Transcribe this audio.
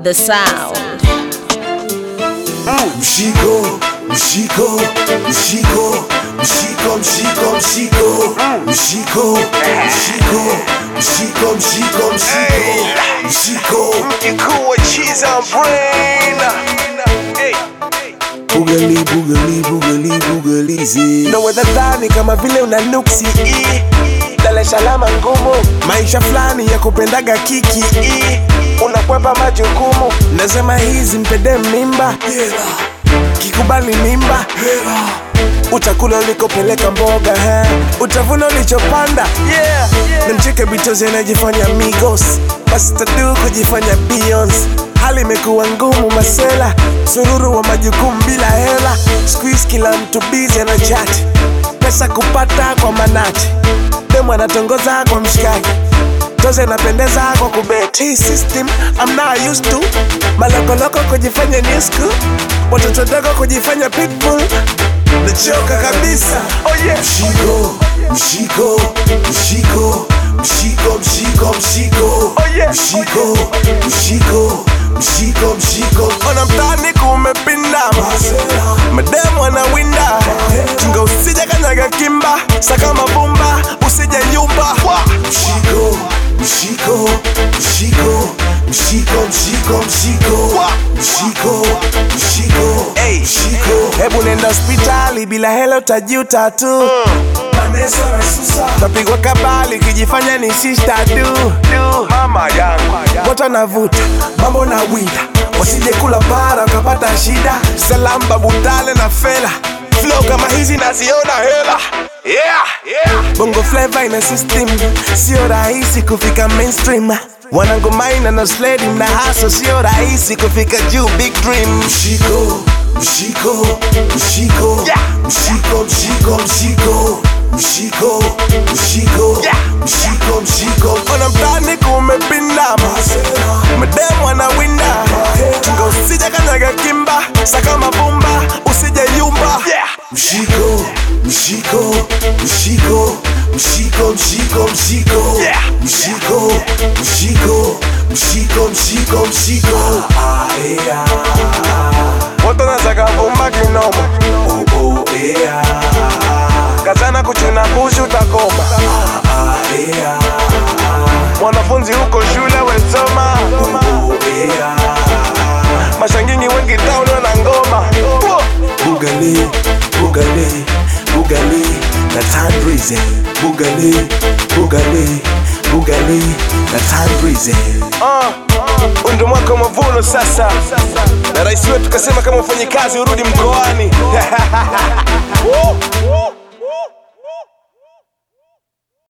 the sound. Mshiko, mshiko, mshiko, mshiko, mshiko, mshiko, mshiko, mshiko, mshiko, mshiko, mshiko, mshiko. Mkikuwa cheese on brain. Bugali, bugali, bugali, bugalizi. Ndo wedhadhani kama vile unanuksi Dar es Salaam ngumu, maisha fulani ya kupendaga kiki unakwepa majukumu. Nasema hizi mpede mimba, kikubali mimba, utakula ulikopeleka mboga, utavuna ulichopanda. Namcheke bitozi anajifanya Migos, basi tadu kujifanya Beyonce. Hali imekuwa ngumu masela, sururu wa majukumu bila hela. Squeeze kila mtu busy na chat, pesa kupata kwa manati. Demu anatongoza kwa mshikaki, toze anapendeza kwa kubeti. Hii system I'm not used to. Malokoloko kujifanya new school, watoto dogo kujifanya pitbull. Nachoka kabisa. Oh yeah. Mshiko, mshiko, mshiko, mshiko, mshiko, mshiko. Oh yeah. Mshiko, mshiko, mshiko, mshiko. Ona mtani kumepinda, mademu anawinda. Chunga usije kanyaga kimba, saka mabumba usije yumba. Mshiko, mshiko, mshiko, mshiko, mshiko, mshiko, mshiko, mshiko, mshiko. Hebu nenda hospitali bila hela utajuta tu. Tapigwa kabali kijifanya ni sister du. Mama yangu watu wanavuta mambo na winda, wasije kula bara wakapata shida. Salam babu Tale na Fela, flow kama hizi naziona hela. Bongo flavor ina system, sio rahisi kufika mainstream. Wanangu maina na sledi na hustle, sio rahisi kufika juu, big dream. Mshiko, mshiko, mshiko, mshiko, mshiko, mshiko, mshiko, mshiko, mshiko, mshiko. Ona mtani kumepinda, mademu anawinda. Chunga usije kanyaga kimba, saka mabumba usije yumba. Mshiko, mshiko, mshiko, mshiko, mshiko, mshiko, mshiko, mshiko, mshiko, mshiko, mshiko. Watu wanataka bomba kinoma, kazana kuchuna bushi utakoma. Mwanafunzi huko shule wesoma, mashangingi wengi town wana ngoma. Bugali, bugali, bugali, na time breeze. Bugali, bugali, bugali, na time breeze. Ndo mwaka wa mavuno sasa, na rais wetu kasema kama ufanye kazi urudi mkoani.